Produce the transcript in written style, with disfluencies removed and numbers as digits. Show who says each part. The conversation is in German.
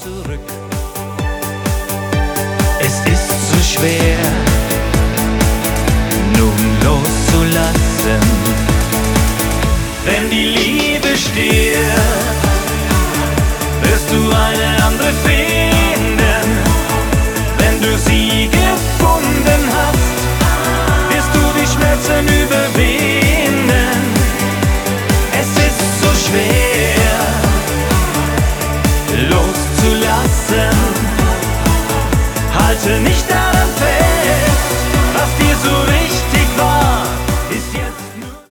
Speaker 1: zurück. Es ist so schwer, nun loszulassen. Wenn die Liebe stirbt, wirst du eine andere finden. Wenn du sie gefunden hast, wirst du die Schmerzen überwinden. Es ist so schwer, loszulassen. Halte nicht